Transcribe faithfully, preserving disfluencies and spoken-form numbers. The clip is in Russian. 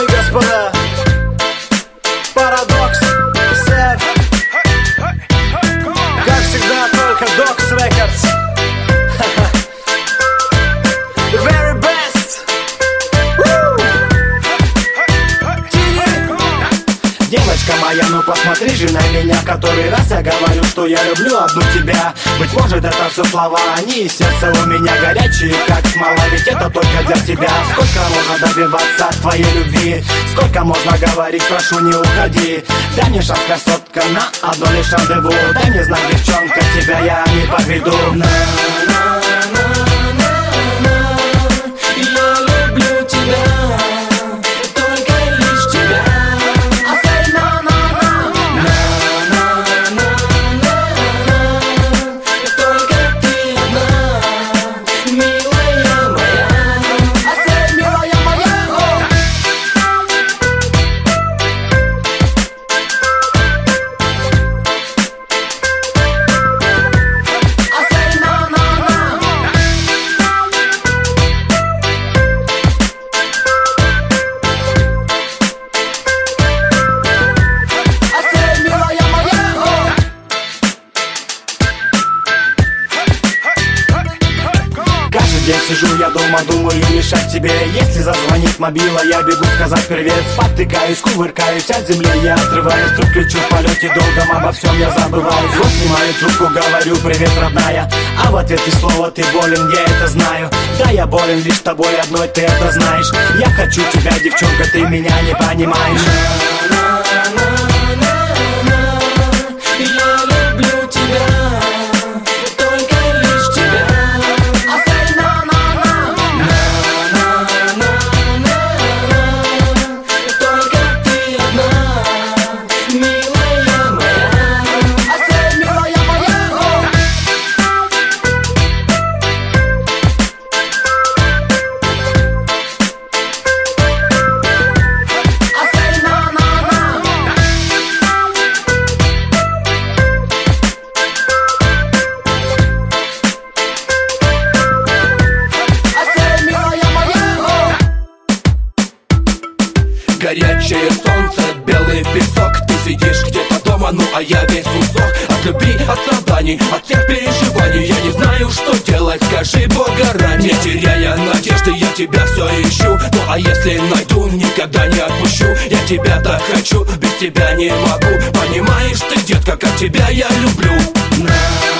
и господа, Парадокс, Сэр, как всегда, только Докс Рекордс. The very best. Woo! Девочка моя, ну посмотри же на меня. Который раз я говорю, что я люблю одну тебя. Быть может это все слова, они и сердце у меня горячие, как смола. Ведь это только для тебя. Сколько можно добиваться твоей любви? Сколько можно говорить, прошу не уходи. Дай мне шанс, красотка, на одно лишь рандеву. Дай мне знак, девчонка, тебя я не подведу. День сижу я дома, думаю мешать тебе. Если зазвонит мобила, я бегу сказать привет. Спотыкаюсь, кувыркаюсь от земли, я отрываюсь. Вдруг кричу в полете, долгом обо всем я забываю. Вот снимаю трубку, говорю привет, родная. А в ответ и слово ты болен, я это знаю. Да, я болен лишь тобой одной, ты это знаешь. Я хочу тебя, девчонка, ты меня не понимаешь. Горячее солнце, белый песок. Ты сидишь где-то дома, ну а я весь усох. От любви, от страданий, от всех переживаний. Я не знаю, что делать, скажи, Бога ради. Не теряя надежды, я тебя все ищу. Ну а если найду, никогда не отпущу. Я тебя так хочу, без тебя не могу. Понимаешь ты, детка, как тебя я люблю.